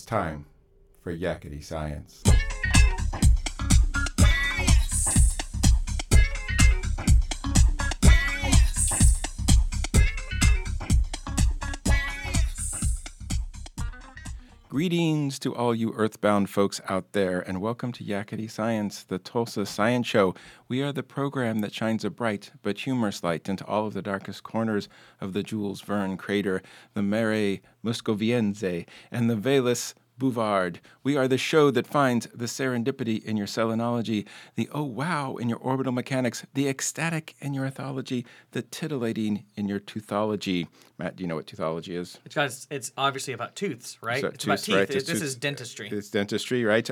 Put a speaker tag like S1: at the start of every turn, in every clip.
S1: time for Yakety Science. Greetings to all you earthbound folks out there, and welcome to Yakety Science, the Tulsa Science Show. We are the program that shines a bright but humorous light into all of the darkest corners of the Jules Verne crater, the Mare Muscoviense, and the Valles Bouvard. We are the show that finds the serendipity in your selenology, the oh wow in your orbital mechanics, the ecstatic in your ethology, the titillating in your toothology. Matt, do you know what toothology is?
S2: It's obviously about tooths, right?
S1: So,
S2: it's about teeth.
S1: right?
S2: This is dentistry.
S1: It's dentistry, right?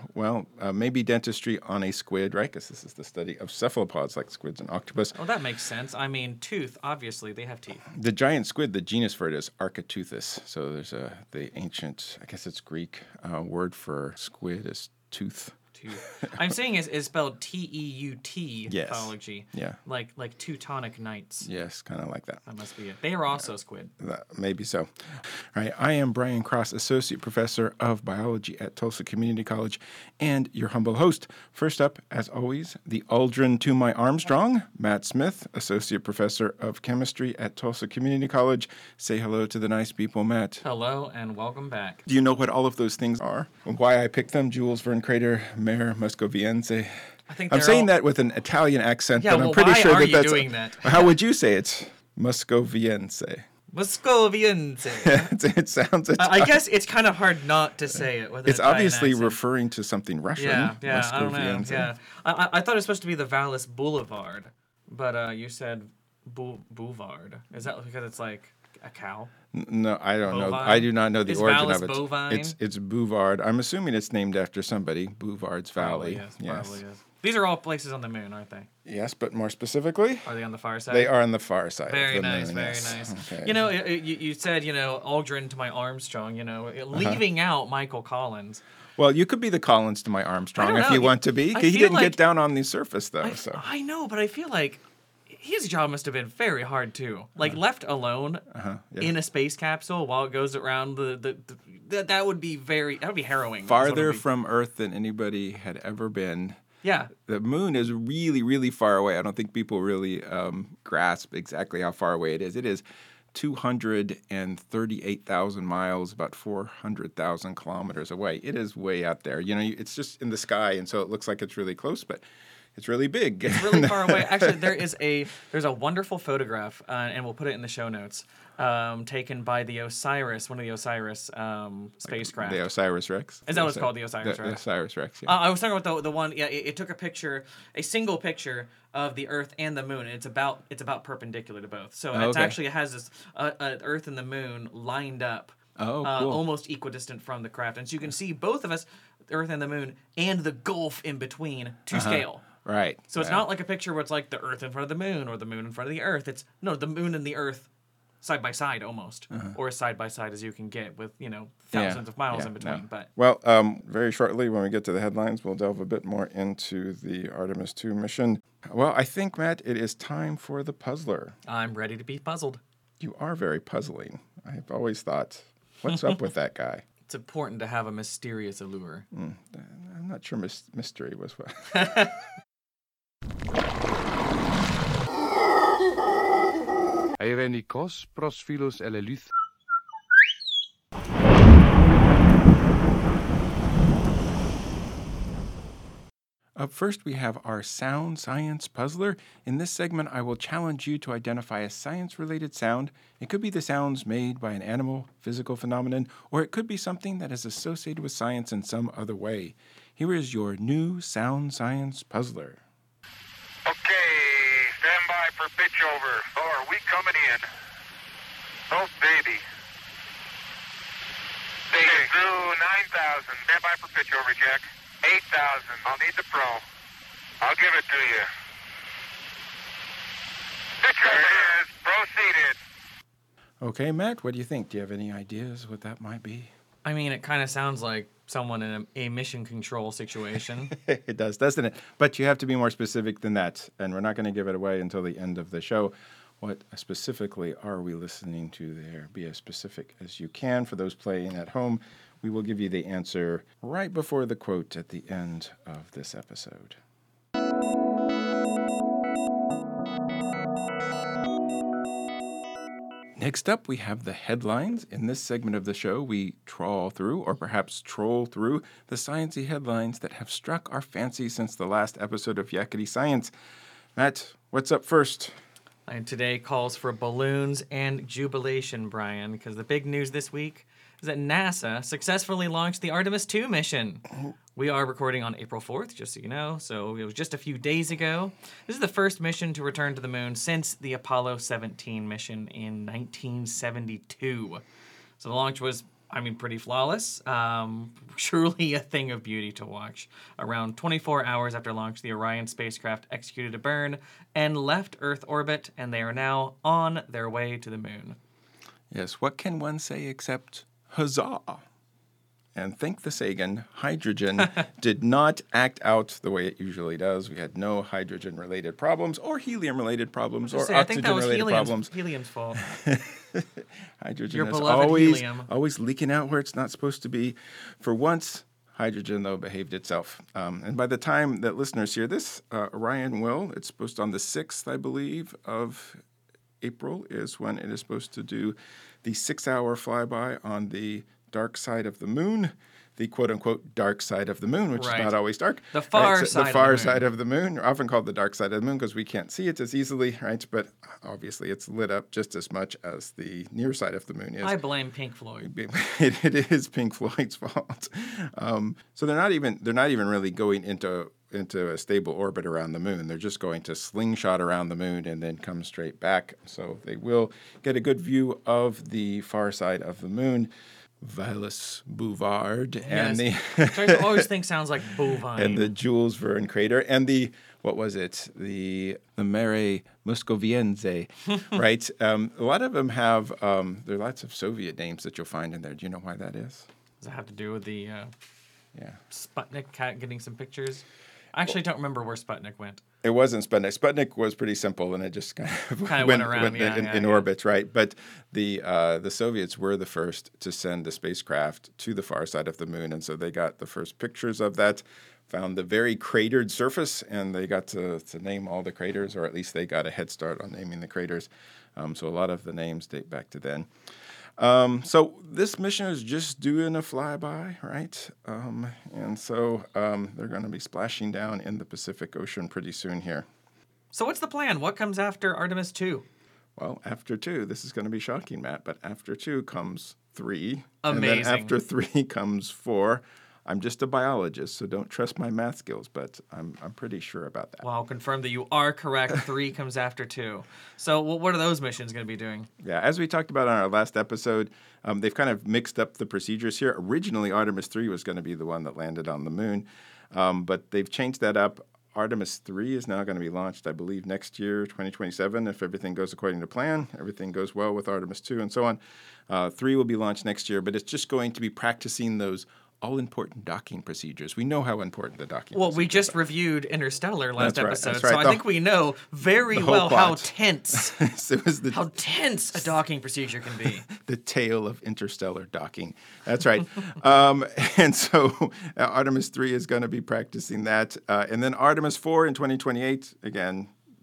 S1: Maybe dentistry on a squid, right? Because this is the study of cephalopods like squids and octopus.
S2: Well, that makes sense. I mean, tooth, obviously, they have teeth.
S1: The giant squid, the genus for it is Architeuthis. So there's the ancient, I guess it's Greek word for squid is tooth.
S2: I'm saying it's spelled T-E-U-T,
S1: yes.
S2: Pathology.
S1: Yeah.
S2: Like Teutonic Knights.
S1: Yes, kind of like that.
S2: That must be it. They are also squid.
S1: Maybe so. All right, I am Brian Cross, Associate Professor of Biology at Tulsa Community College, and your humble host. First up, as always, the Aldrin to my Armstrong, Matt Smith, Associate Professor of Chemistry at Tulsa Community College. Say hello to the nice people, Matt.
S2: Hello, and welcome back.
S1: Do you know what all of those things are? Why I picked them? Jules Verne crater, Mare Muscoviense.
S2: I'm
S1: saying that with an Italian accent,
S2: yeah,
S1: but I'm pretty sure
S2: that's...
S1: that's...
S2: doing that?
S1: How would you say it? Muscoviense.
S2: Muscoviense.
S1: It sounds...
S2: I guess it's kind of hard not to say it with an
S1: It's
S2: Italian
S1: referring
S2: accent.
S1: referring to something Russian.
S2: Yeah, I don't know.
S1: Muscoviense.
S2: Yeah, I thought it was supposed to be the Valles Boulevard, but you said Bouvard. Is that because it's like a cow?
S1: No, I don't know.
S2: Bovine?
S1: I do not know the
S2: Is
S1: origin
S2: Valles
S1: of it.
S2: bovine?
S1: It's Bouvard. I'm assuming it's named after somebody. Bouvard's Valley.
S2: Probably is. These are all places on the moon, aren't they?
S1: Yes, but more specifically,
S2: Are they on the far side?
S1: they are on the far side.
S2: Very
S1: of the
S2: nice,
S1: moon,
S2: very
S1: yes.
S2: nice.
S1: Okay.
S2: You know, you said, Aldrin to my Armstrong, leaving out Michael Collins.
S1: Well, you could be the Collins to my Armstrong
S2: I don't
S1: if
S2: know.
S1: you want to be.
S2: I
S1: He
S2: feel
S1: didn't
S2: like-
S1: get down on the surface, though.
S2: I know, but I feel like his job must have been very hard, too. Like, left alone in a space capsule while it goes around that would be harrowing.
S1: Farther from Earth than anybody had ever been.
S2: Yeah.
S1: The moon is really, really far away. I don't think people really grasp exactly how far away it is. It is 238,000 miles, about 400,000 kilometers away. It is way out there. It's just in the sky, and so it looks like it's really close, but it's really big.
S2: It's really far away. Actually, there's a wonderful photograph, and we'll put it in the show notes, taken by one of the Osiris spacecraft.
S1: The Osiris Rex.
S2: Is that what it's called, the Osiris
S1: The
S2: Rex?
S1: Osiris Rex, yeah.
S2: I was talking about the one. Yeah, it took a single picture of the Earth and the Moon. And it's about perpendicular to both. So it has this Earth and the Moon lined up.
S1: Oh, cool.
S2: Almost equidistant from the craft, and so you can see both of us, the Earth and the Moon, and the gulf in between to scale.
S1: Right.
S2: So it's not like a picture where it's like the Earth in front of the Moon or the Moon in front of the Earth. It's the Moon and the Earth side by side almost, or as side by side as you can get with thousands of miles in between.
S1: No.
S2: But
S1: well, very shortly when we get to the headlines, we'll delve a bit more into the Artemis II mission. Well, I think, Matt, it is time for the puzzler.
S2: I'm ready to be puzzled.
S1: You are very puzzling. I've always thought, what's up with that guy?
S2: It's important to have a mysterious allure.
S1: I'm not sure mystery was what.
S3: Eirenikos prosphilus eleleuth.
S1: Up first, we have our Sound Science Puzzler. In this segment, I will challenge you to identify a science-related sound. It could be the sounds made by an animal, physical phenomenon, or it could be something that is associated with science in some other way. Here is your new Sound Science Puzzler.
S4: Okay, stand by for pitch over. Oh, are we coming in? Oh, baby. Stay through 9,000. Stand by for pitch over, Jack. 8,000. I'll need the pro. I'll give it to you. Pitch over is proceeded.
S1: Okay, Matt, what do you think? Do you have any ideas what that might be?
S2: I mean, it kind of sounds like someone in a mission control situation.
S1: It does, doesn't it? But you have to be more specific than that, and we're not going to give it away until the end of the show. What specifically are we listening to there? Be as specific as you can for those playing at home. We will give you the answer right before the quote at the end of this episode. Next up, we have the headlines. In this segment of the show, we trawl through, or perhaps troll through, the sciencey headlines that have struck our fancy since the last episode of Yakety Science. Matt, what's up first?
S2: And today calls for balloons and jubilation, Brian, because the big news this week is that NASA successfully launched the Artemis II mission. We are recording on April 4th, just so you know, so it was just a few days ago. This is the first mission to return to the moon since the Apollo 17 mission in 1972. So the launch was, pretty flawless. Truly a thing of beauty to watch. Around 24 hours after launch, the Orion spacecraft executed a burn and left Earth orbit, and they are now on their way to the moon.
S1: Yes, what can one say except huzzah? And thank the Sagan, hydrogen did not act out the way it usually does. We had no hydrogen-related problems or helium-related problems or oxygen-related problems.
S2: Helium's fault.
S1: Hydrogen
S2: Your
S1: is
S2: beloved helium.
S1: always leaking out where it's not supposed to be. For once, hydrogen, though, behaved itself. And by the time that listeners hear this, Orion will. It's supposed on the 6th, I believe, of April is when it is supposed to do the 6-hour flyby on the dark side of the moon, the quote-unquote dark side of the moon, which is not always dark.
S2: The far side
S1: the far side of the moon, often called the dark side of the moon because we can't see it as easily, right? But obviously it's lit up just as much as the near side of the moon is.
S2: I blame Pink Floyd.
S1: It is Pink Floyd's fault. So they're not even really going into a stable orbit around the moon. They're just going to slingshot around the moon and then come straight back. So they will get a good view of the far side of the moon. Valles Bouvard and the
S2: I always think sounds like bovine.
S1: And the Jules Verne crater and the the Mare Moscoviense, right? A lot of them have there are lots of Soviet names that you'll find in there. Do you know why that is?
S2: Does it have to do with the Sputnik cat getting some pictures? I actually don't remember where Sputnik went.
S1: It wasn't Sputnik. Sputnik was pretty simple, and it just kind of
S2: went around
S1: in orbit, right? But the Soviets were the first to send a spacecraft to the far side of the moon, and so they got the first pictures of that, found the very cratered surface, and they got to name all the craters, or at least they got a head start on naming the craters. So a lot of the names date back to then. So this mission is just doing a flyby, right? And so they're going to be splashing down in the Pacific Ocean pretty soon here.
S2: So what's the plan? What comes after Artemis II?
S1: Well, after 2, this is going to be shocking, Matt, but after 2 comes 3.
S2: Amazing.
S1: And then after 3 comes 4. I'm just a biologist, so don't trust my math skills, but I'm pretty sure about that.
S2: Well, I'll confirm that you are correct. 3 comes after 2. So what are those missions going to be doing?
S1: Yeah, as we talked about on our last episode, they've kind of mixed up the procedures here. Originally, Artemis 3 was going to be the one that landed on the moon, but they've changed that up. Artemis 3 is now going to be launched, I believe, next year, 2027, if everything goes according to plan, everything goes well with Artemis 2 and so on. 3 will be launched next year, but it's just going to be practicing those all-important docking procedures. We know how important the docking procedures
S2: we just reviewed Interstellar last episode,
S1: that's right.
S2: So I think we know very well how tense how tense a docking procedure can be.
S1: The tale of interstellar docking. That's right. And so Artemis 3 is going to be practicing that. And then Artemis 4 in 2028, again,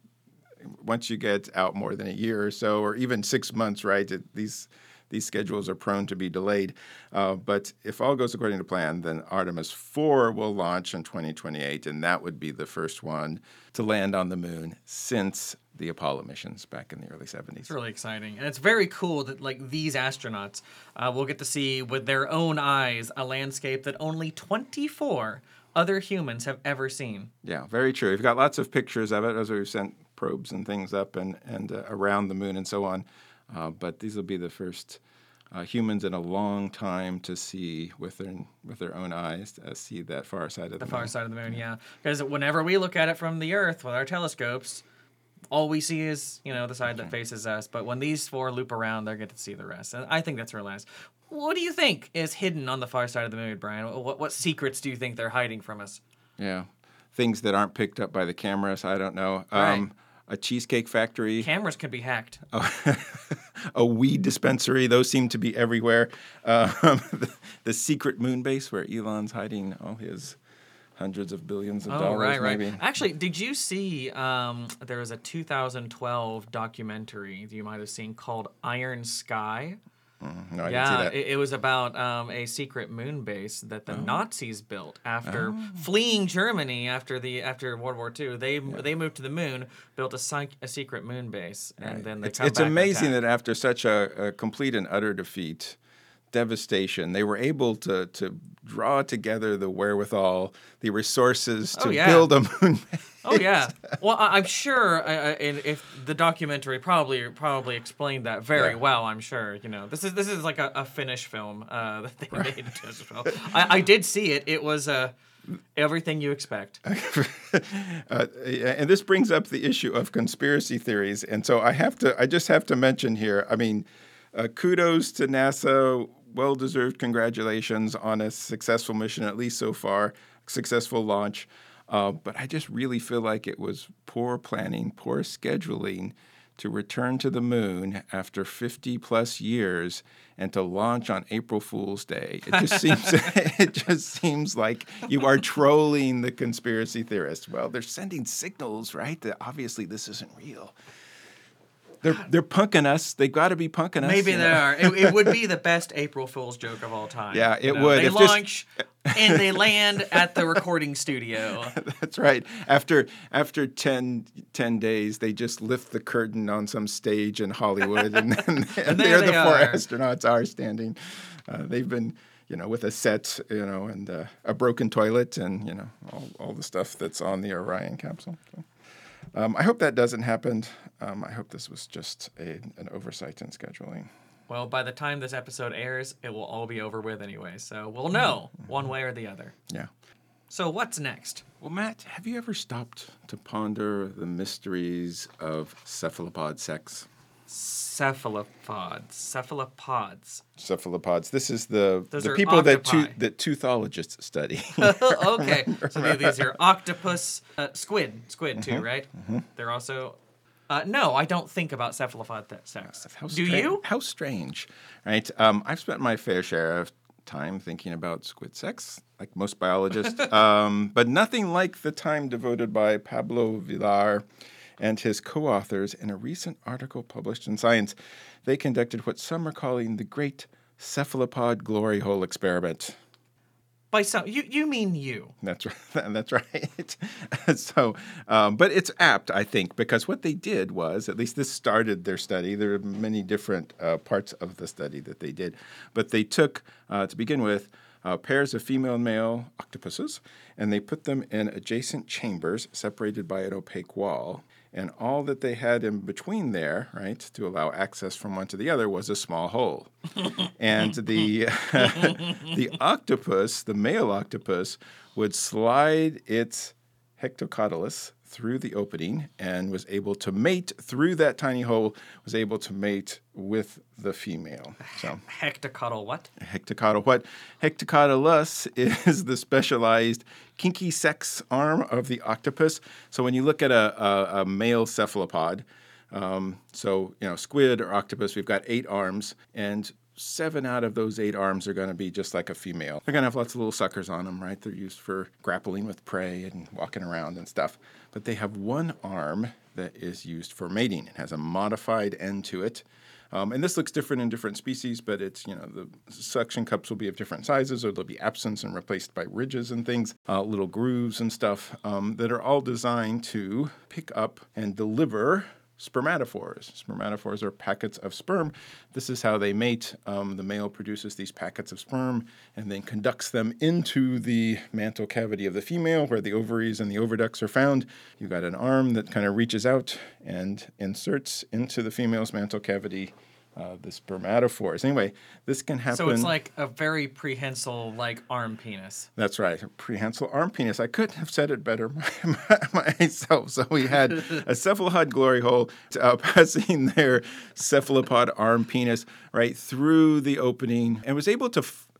S1: once you get out more than a year or so, or even 6 months, right, these schedules are prone to be delayed. But if all goes according to plan, then Artemis 4 will launch in 2028, and that would be the first one to land on the moon since the Apollo missions back in the early 70s.
S2: It's really exciting. And it's very cool that these astronauts will get to see with their own eyes a landscape that only 24 other humans have ever seen.
S1: Yeah, very true. We've got lots of pictures of it as we've sent probes and things up and around the moon and so on. But these will be the first humans in a long time to see with their own eyes, see that far side of the moon.
S2: The far side of the moon, yeah. Because whenever we look at it from the Earth with our telescopes, all we see is, the side that faces us. But when these 4 loop around, they get to see the rest. And I think that's really nice. What do you think is hidden on the far side of the moon, Brian? What secrets do you think they're hiding from us?
S1: Yeah, things that aren't picked up by the cameras. I don't know.
S2: Right.
S1: A cheesecake factory.
S2: Cameras could be hacked.
S1: Oh. a weed dispensary. Those seem to be everywhere. The secret moon base where Elon's hiding all his hundreds of billions of dollars, maybe.
S2: Actually, did you see there was a 2012 documentary that you might have seen called Iron Sky?
S1: No, I didn't see that.
S2: It was about a secret moon base that the Nazis built after fleeing Germany after World War II. They moved to the moon, built a secret moon base, and then they come
S1: It's
S2: back
S1: amazing
S2: and
S1: that after such a complete and utter defeat, devastation, they were able to draw together the wherewithal, the resources to build a moon base.
S2: Oh yeah. Well, I'm sure if the documentary probably explained that very well. I'm sure. This is like a Finnish film that they made as well. I did see it. It was everything you expect.
S1: And this brings up the issue of conspiracy theories. And so I just have to mention here. I mean, kudos to NASA. Well-deserved congratulations on a successful mission, at least so far, successful launch. But I just really feel like it was poor planning, poor scheduling to return to the moon after 50-plus years and to launch on April Fool's Day. It just seems like you are trolling the conspiracy theorists. Well, they're sending signals, right, that obviously this isn't real. They're punking us. They've got to be punking us.
S2: Maybe they are. It would be the best April Fool's joke of all time.
S1: Yeah, it would.
S2: They launch and they land at the recording studio.
S1: That's right. After 10 days, they just lift the curtain on some stage in Hollywood, and there the four astronauts are standing. They've been, with a set, and a broken toilet, and all the stuff that's on the Orion capsule. So. I hope that doesn't happen. I hope this was just an oversight in scheduling.
S2: Well, by the time this episode airs, it will all be over with anyway, so we'll know one way or the other.
S1: Yeah.
S2: So what's next?
S1: Well, Matt, have you ever stopped to ponder the mysteries of cephalopod sex?
S2: Cephalopods.
S1: This is the people
S2: octopi.
S1: that teuthologists study.
S2: Okay, so these are octopus, squid too, right? Mm-hmm. They're also. No, I don't think about cephalopod sex. Do you?
S1: How strange, right? I've spent my fair share of time thinking about squid sex, like most biologists, but nothing like the time devoted by Pablo Villar and his co-authors in a recent article published in Science. They conducted what some are calling the Great Cephalopod Glory Hole Experiment.
S2: By some, you mean you.
S1: That's right. That's right. So, but it's apt, I think, because what they did was, at least this started their study. There are many different parts of the study that they did, but they took, to begin with, pairs of female and male octopuses, and they put them in adjacent chambers separated by an opaque wall. And all that they had in between there, right, to allow access from one to the other was a small hole. And the octopus, the male octopus, would slide its hectocotylus through the opening and was able to mate through that tiny hole, was able to mate with the female. So
S2: Hectocotyl what?
S1: Hectocotylus is the specialized kinky sex arm of the octopus. So when you look at a male cephalopod, squid or octopus, we've got 8 arms, and 7 out of those 8 arms are going to be just like a female. They're going to have lots of little suckers on them, right? They're used for grappling with prey and walking around and stuff. But they have one arm that is used for mating. It has a modified end to it. And this looks different in different species, but it's, the suction cups will be of different sizes, or they'll be absent and replaced by ridges and things, little grooves and stuff that are all designed to pick up and deliver spermatophores. Spermatophores are packets of sperm. This is how they mate. The male produces these packets of sperm and then conducts them into the mantle cavity of the female, where the ovaries and the oviducts are found. You've got an arm that kind of reaches out and inserts into the female's mantle cavity the spermatophores. Anyway, this can happen.
S2: So it's like a very prehensile, arm penis.
S1: That's right, a prehensile arm penis. I couldn't have said it better myself. So we had a cephalopod glory hole passing their cephalopod arm penis right through the opening, and was able to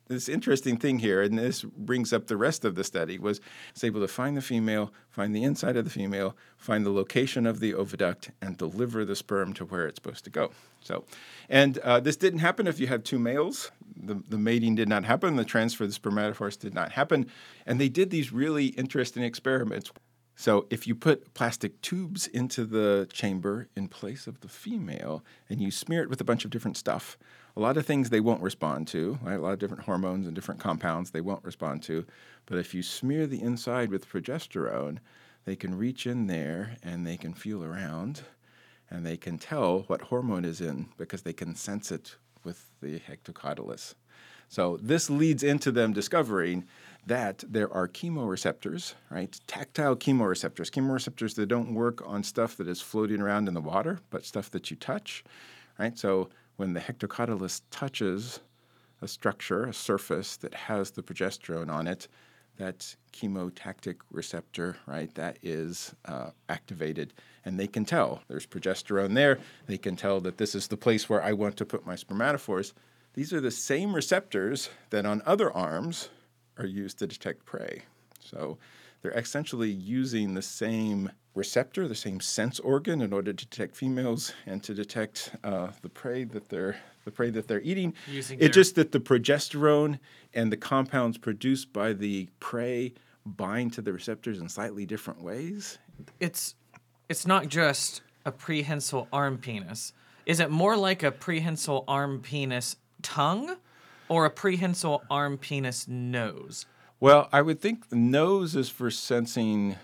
S1: this interesting thing here, and this brings up the rest of the study, was it's able to find the female, find the inside of the female, find the location of the oviduct, and deliver the sperm to where it's supposed to go. So, and this didn't happen if you had two males. The mating did not happen. The transfer of the spermatophores did not happen. And they did these really interesting experiments. So if you put plastic tubes into the chamber in place of the female and you smear it with a bunch of different stuff, a lot of things they won't respond to, right? A lot of different hormones and different compounds they won't respond to. But if you smear the inside with progesterone, they can reach in there and they can feel around and they can tell what hormone is in because they can sense it with the hectocotylus. So this leads into them discovering that there are chemoreceptors, right? Tactile chemoreceptors that don't work on stuff that is floating around in the water, but stuff that you touch, right? So when the hectocotylus touches a structure, a surface that has the progesterone on it, that chemotactic receptor, right, that is activated. And they can tell there's progesterone there. They can tell that this is the place where I want to put my spermatophores. These are the same receptors that on other arms are used to detect prey. So they're essentially using the same receptor, the same sense organ, in order to detect females and to detect the prey that they're eating. It's just that the progesterone and the compounds produced by the prey bind to the receptors in slightly different ways.
S2: It's not just a prehensile arm penis. Is it more like a prehensile arm penis tongue or a prehensile arm penis nose?
S1: Well, I would think the nose is for sensing.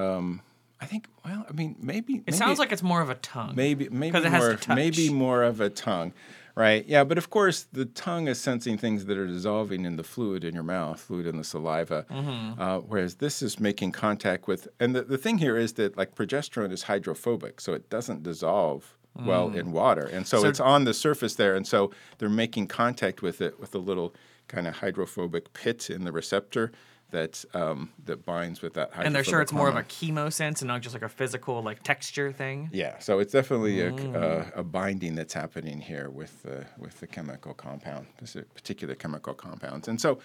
S1: Maybe
S2: it sounds like it's more of a tongue.
S1: Maybe
S2: because it has to touch.
S1: Maybe more of a tongue, right? Yeah, but of course the tongue is sensing things that are dissolving in the fluid in your mouth, fluid in the saliva, whereas this is making contact with. And the thing here is that like progesterone is hydrophobic, so it doesn't dissolve well in water, and so it's on the surface there, and so they're making contact with it with a little kind of hydrophobic pit in the receptor that binds with that hydrophobic
S2: and they're sure it's
S1: hormone.
S2: more of a chemo sense and not just like a physical like texture thing.
S1: Yeah, so it's definitely a binding that's happening here with the chemical compound, this particular chemical compounds, and so.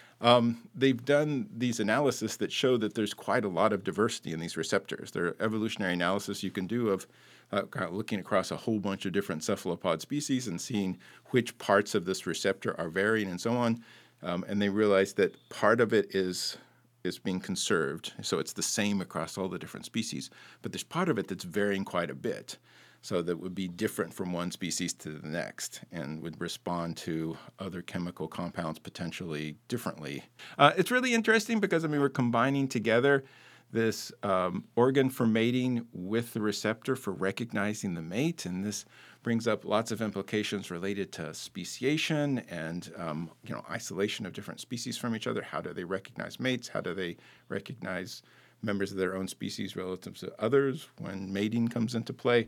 S1: They've done these analyses that show that there's quite a lot of diversity in these receptors. There are evolutionary analysis you can do of looking across a whole bunch of different cephalopod species and seeing which parts of this receptor are varying and so on. And they realized that part of it is being conserved, so it's the same across all the different species. But there's part of it that's varying quite a bit. So that would be different from one species to the next and would respond to other chemical compounds potentially differently. It's really interesting because, we're combining together this organ for mating with the receptor for recognizing the mate, and this brings up lots of implications related to speciation and isolation of different species from each other. How do they recognize mates? How do they recognize members of their own species relative to others when mating comes into play?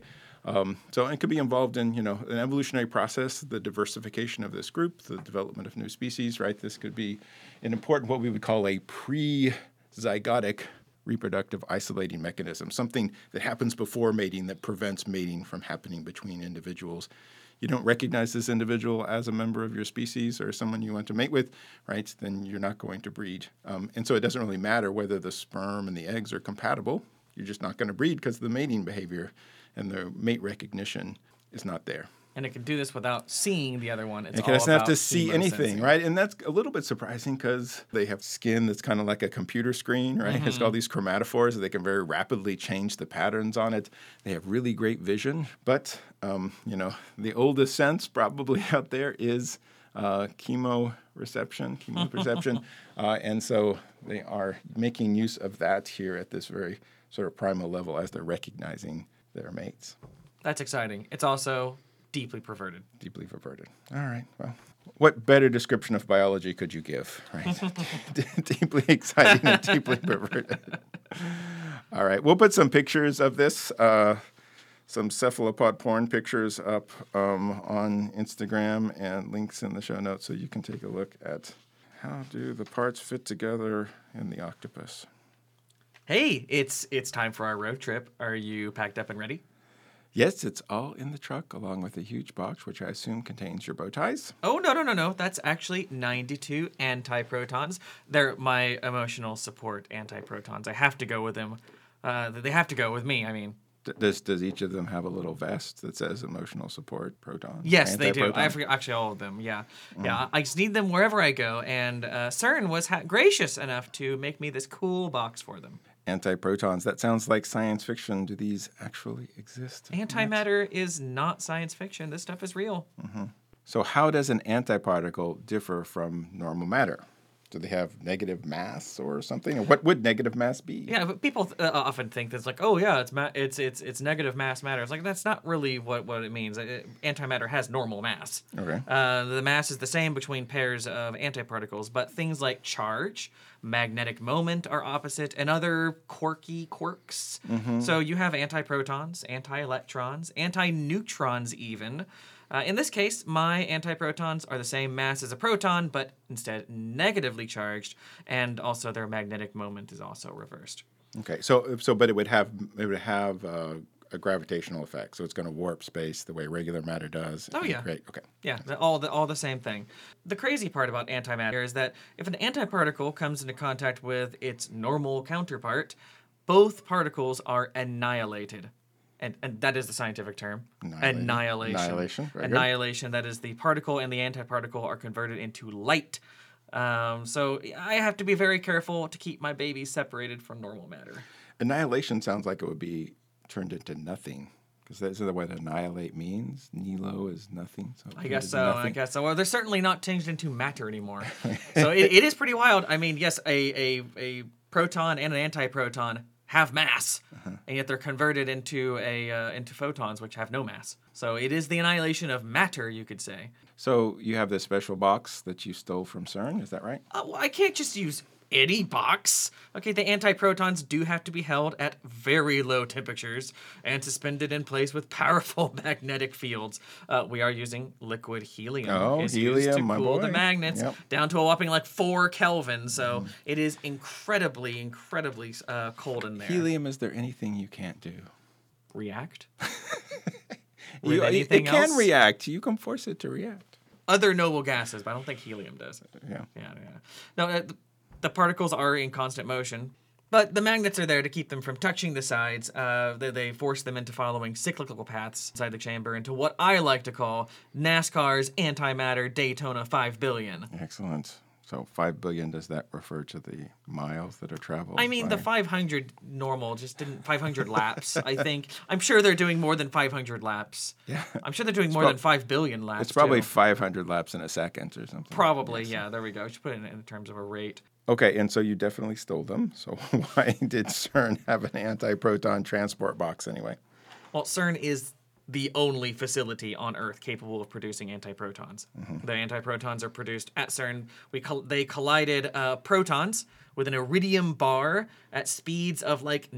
S1: So it could be involved in, an evolutionary process, the diversification of this group, the development of new species, right? This could be an important, what we would call a pre-zygotic reproductive isolating mechanism, something that happens before mating that prevents mating from happening between individuals. You don't recognize this individual as a member of your species or someone you want to mate with, right? Then you're not going to breed. And so it doesn't really matter whether the sperm and the eggs are compatible. You're just not going to breed because the mating behavior and the mate recognition is not there.
S2: And it can do this without seeing the other one. It
S1: doesn't have to see anything, right? And that's a little bit surprising because they have skin that's kind of like a computer screen, right? It's got all these chromatophores. They can very rapidly change the patterns on it. They have really great vision. But, the oldest sense probably out there is chemoperception. And so they are making use of that here at this very sort of primal level as they're recognizing their mates.
S2: That's exciting. It's also deeply perverted.
S1: Deeply perverted. All right. Well, what better description of biology could you give, right? Deeply exciting and deeply perverted. All right. We'll put some pictures of this, some cephalopod porn pictures up on Instagram and links in the show notes so you can take a look at how do the parts fit together in the octopus.
S2: Hey, it's time for our road trip. Are you packed up and ready?
S1: Yes, it's all in the truck, along with a huge box, which I assume contains your bow ties.
S2: Oh, no. That's actually 92 antiprotons. They're my emotional support antiprotons. I have to go with them. They have to go with me, I mean.
S1: Does each of them have a little vest that says emotional support protons?
S2: Yes, they do.
S1: Antiproton?
S2: I forget, actually, all of them. Yeah, yeah. I just need them wherever I go, and CERN was gracious enough to make me this cool box for them.
S1: Antiprotons. That sounds like science fiction. Do these actually exist?
S2: Antimatter is not science fiction. This stuff is real.
S1: So how does an antiparticle differ from normal matter? Do they have negative mass or something? Or what would negative mass be?
S2: Yeah, but people often think that's like, oh yeah, it's negative mass matter. It's like that's not really what it means. Antimatter has normal mass.
S1: Okay.
S2: The mass is the same between pairs of antiparticles, but things like charge, magnetic moment are opposite, and other quirky quirks. So you have antiprotons, anti-electrons, anti-neutrons even. In this case, my antiprotons are the same mass as a proton, but instead negatively charged, and also their magnetic moment is also reversed.
S1: Okay. But it would have a gravitational effect. So it's going to warp space the way regular matter does.
S2: Oh, yeah.
S1: Great. Okay.
S2: Yeah, all the same thing. The crazy part about antimatter is that if an antiparticle comes into contact with its normal counterpart, both particles are annihilated. And that is the scientific term. Annihilation.
S1: Annihilation. Very good.
S2: Annihilation. That is the particle and the antiparticle are converted into light. So I have to be very careful to keep my babies separated from normal matter.
S1: Annihilation sounds like it would be turned into nothing. Because that's what annihilate means. Nilo is nothing. So
S2: I guess so. Well, they're certainly not changed into matter anymore. So it is pretty wild. I mean, yes, a proton and an antiproton have mass, and yet they're converted into into photons, which have no mass. So it is the annihilation of matter, you could say.
S1: So you have this special box that you stole from CERN, is that right?
S2: Well, I can't just use any box. Okay, the antiprotons do have to be held at very low temperatures and suspended in place with powerful magnetic fields. We are using liquid helium.
S1: Oh,
S2: it's
S1: helium,
S2: used to
S1: my
S2: cool
S1: boy.
S2: the magnets
S1: Yep.
S2: down to a whopping like 4 Kelvin. So it is incredibly cold in there.
S1: Helium, is there anything you can't do?
S2: React? With
S1: It
S2: anything
S1: can
S2: else?
S1: react. You can force it to react.
S2: Other noble gases, but I don't think helium does.
S1: Yeah.
S2: Yeah. No, the particles are in constant motion, but the magnets are there to keep them from touching the sides. They force them into following cyclical paths inside the chamber into what I like to call NASCAR's antimatter Daytona 5 billion.
S1: Excellent. So 5 billion, does that refer to the miles that are traveled?
S2: I mean,
S1: by-
S2: the 500 normal just didn't 500 laps. I think I'm sure they're doing more than 500 laps.
S1: Yeah.
S2: I'm sure they're doing more than 5 billion laps.
S1: It's probably
S2: too.
S1: 500 laps in a second or something.
S2: Probably, yeah. There we go. Just put it in terms of a rate.
S1: Okay, and so you definitely stole them. So why did CERN have an antiproton transport box anyway?
S2: Well, CERN is the only facility on Earth capable of producing antiprotons. The antiprotons are produced at CERN. They collided protons with an iridium bar at speeds of like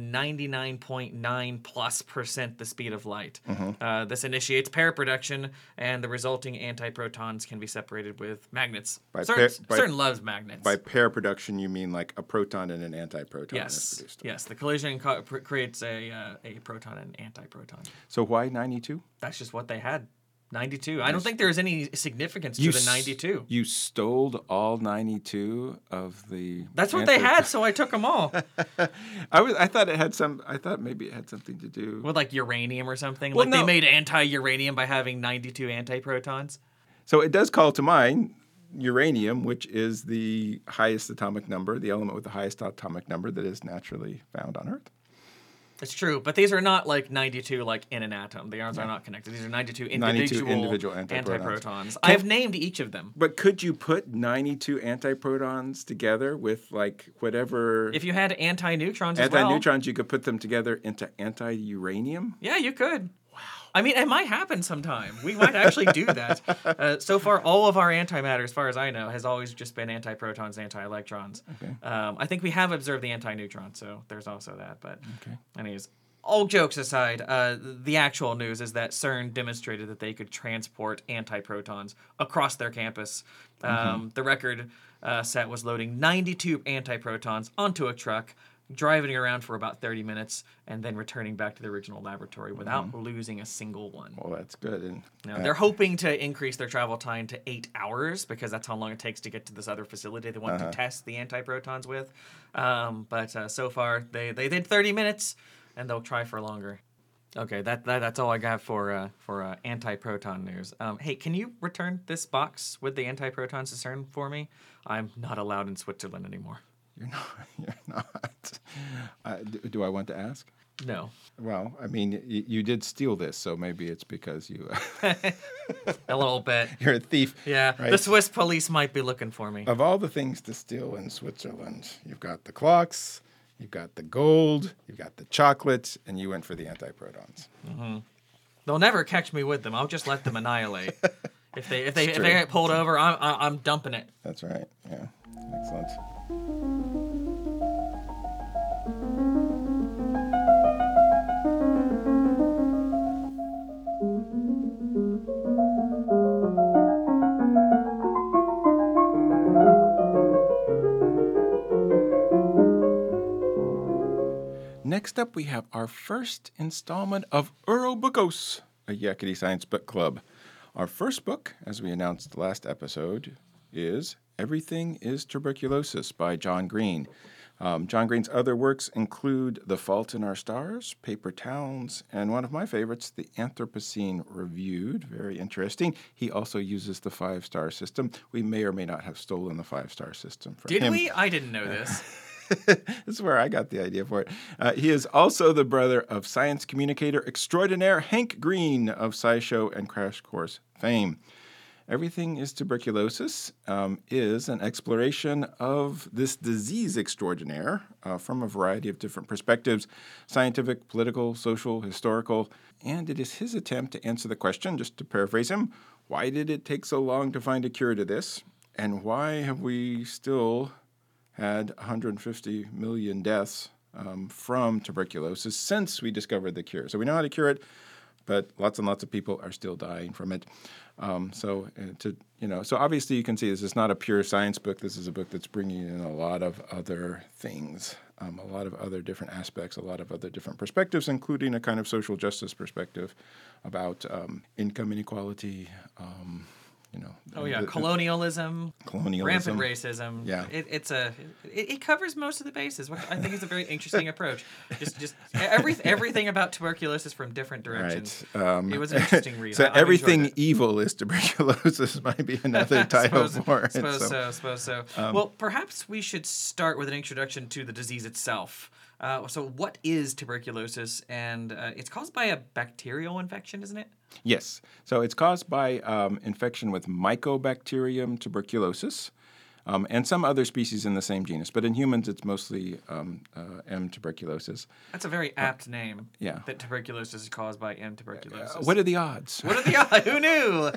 S2: 99.9+% the speed of light. This initiates pair production, and the resulting antiprotons can be separated with magnets. CERN loves magnets.
S1: By pair production, you mean like a proton and an antiproton is
S2: Yes,
S1: produced.
S2: yes. The collision creates a proton and an antiproton.
S1: So why 92?
S2: That's just what they had. 92. I don't think there's any significance to the 92.
S1: You stole all 92 of the.
S2: That's what they had, so I took them all.
S1: I thought it had some. I thought maybe it had something to do.
S2: With like uranium or something.
S1: Well,
S2: like they
S1: no.
S2: made anti-uranium by having 92 antiprotons.
S1: So it does call to mind uranium, which is the highest atomic number, the element with the highest atomic number that is naturally found on Earth.
S2: It's true, but these are not like 92 like in an atom. The atoms are not connected. These are 92 individual antiprotons. I have named each of them.
S1: But could you put 92 antiprotons together with like whatever
S2: If you had anti-neutrons as well.
S1: anti-neutrons, you could put them together into anti-uranium?
S2: Yeah, you could. Wow. I mean, it might happen sometime. We might actually do that. So far, all of our antimatter, as far as I know, has always just been antiprotons, anti-electrons.
S1: Okay.
S2: I think we have observed the anti-neutron, so there's also that. But anyways, all jokes aside, the actual news is that CERN demonstrated that they could transport antiprotons across their campus. The record set was loading 92 antiprotons onto a truck, driving around for about 30 minutes, and then returning back to the original laboratory without losing a single one.
S1: Well, that's good. And
S2: Now, they're hoping to increase their travel time to 8 hours because that's how long it takes to get to this other facility they want to test the antiprotons with. But so far, they did 30 minutes, and they'll try for longer. Okay, that's all I got for antiproton news. Hey, can you return this box with the antiproton cistern for me? I'm not allowed in Switzerland anymore.
S1: you're not. Do I want to ask?
S2: No.
S1: Well, I mean, you did steal this, so maybe it's because you
S2: A little bit.
S1: you're a thief.
S2: Yeah,
S1: right?
S2: the Swiss police might be looking for me.
S1: Of all the things to steal in Switzerland, you've got the clocks, you've got the gold, you've got the chocolates, and you went for the antiprotons.
S2: They'll never catch me with them. I'll just let them annihilate. If they
S1: true.
S2: get pulled over, I'm dumping it.
S1: That's right. Yeah. Excellent. Next up, we have our first installment of Ouroboros, a Yakety Science Book Club. Our first book, as we announced last episode, is Everything is Tuberculosis by John Green. John Green's other works include The Fault in Our Stars, Paper Towns, and one of my favorites, The Anthropocene Reviewed. Very interesting. He also uses the 5-star system. We may or may not have stolen the 5-star system from him.
S2: Did we? I didn't know this.
S1: This is where I got the idea for it. He is also the brother of science communicator extraordinaire Hank Green of SciShow and Crash Course fame. Everything is Tuberculosis is an exploration of this disease extraordinaire from a variety of different perspectives, scientific, political, social, historical, and it is his attempt to answer the question, just to paraphrase him, why did it take so long to find a cure to this, and why have we still had 150 million deaths from tuberculosis since we discovered the cure. So we know how to cure it, but lots and lots of people are still dying from it. So obviously you can see this is not a pure science book. This is a book that's bringing in a lot of other things, a lot of other different aspects, a lot of other different perspectives, including a kind of social justice perspective about income inequality.
S2: Colonialism, rampant
S1: colonialism,
S2: racism.
S1: Yeah.
S2: It covers most of the bases, which I think is a very interesting approach. Just everything about tuberculosis from different directions.
S1: Right.
S2: It was an interesting read.
S1: So
S2: I've
S1: everything
S2: enjoyed it.
S1: evil is tuberculosis might be another title for it.
S2: Suppose so. Well, perhaps we should start with an introduction to the disease itself. So what is tuberculosis? And it's caused by a bacterial infection, isn't it?
S1: Yes. So it's caused by infection with Mycobacterium tuberculosis and some other species in the same genus. But in humans, it's mostly M. tuberculosis.
S2: That's a very apt name.
S1: Yeah.
S2: That tuberculosis is caused by M. tuberculosis.
S1: What are the odds?
S2: What are the odds? Who knew?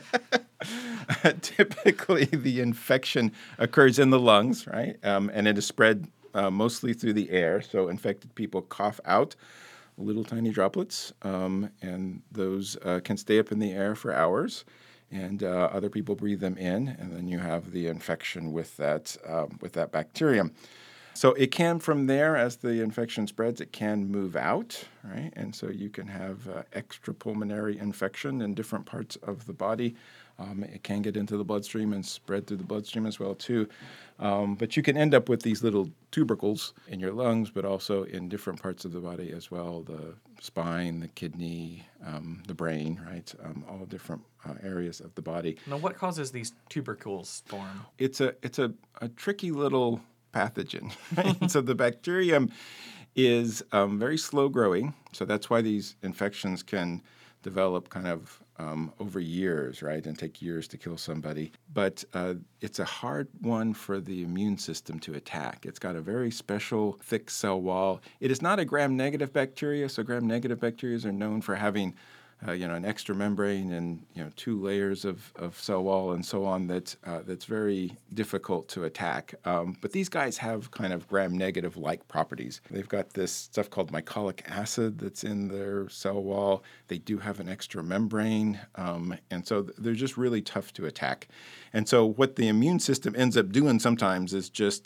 S1: Typically, the infection occurs in the lungs, right? And it is spread mostly through the air. So infected people cough out little tiny droplets, and those can stay up in the air for hours, and other people breathe them in, and then you have the infection with that bacterium. So it can, from there, as the infection spreads, it can move out, right? And so you can have extrapulmonary infection in different parts of the body. It can get into the bloodstream and spread through the bloodstream as well, too. But you can end up with these little tubercles in your lungs, but also in different parts of the body as well, the spine, the kidney, the brain, right? All different areas of the body.
S2: Now, what causes these tubercles to form?
S1: It's a tricky little pathogen, right? So the bacterium is very slow growing, so that's why these infections can develop kind of over years, right, and take years to kill somebody. But it's a hard one for the immune system to attack. It's got a very special thick cell wall. It is not a gram-negative bacteria, so gram-negative bacteria are known for having an extra membrane and 2 layers of cell wall and so on that's very difficult to attack. But these guys have kind of gram-negative like properties. They've got this stuff called mycolic acid that's in their cell wall. They do have an extra membrane, and so they're just really tough to attack. And so what the immune system ends up doing sometimes is just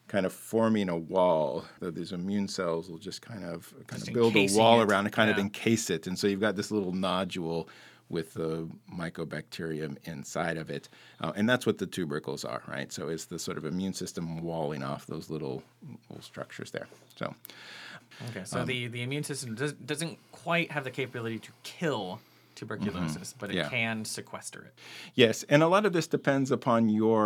S1: kind of forming a wall. These immune cells will just kind of build a
S2: encasing
S1: wall
S2: it.
S1: around and kind of
S2: Yeah.
S1: encase it. And so you've got this little nodule with the mycobacterium inside of it. And that's what the tubercles are, right? So it's the sort of immune system walling off those little structures there. So
S2: Okay, so the immune system doesn't quite have the capability to kill tuberculosis, but it
S1: Yeah.
S2: can sequester it.
S1: yes, and a lot of this depends upon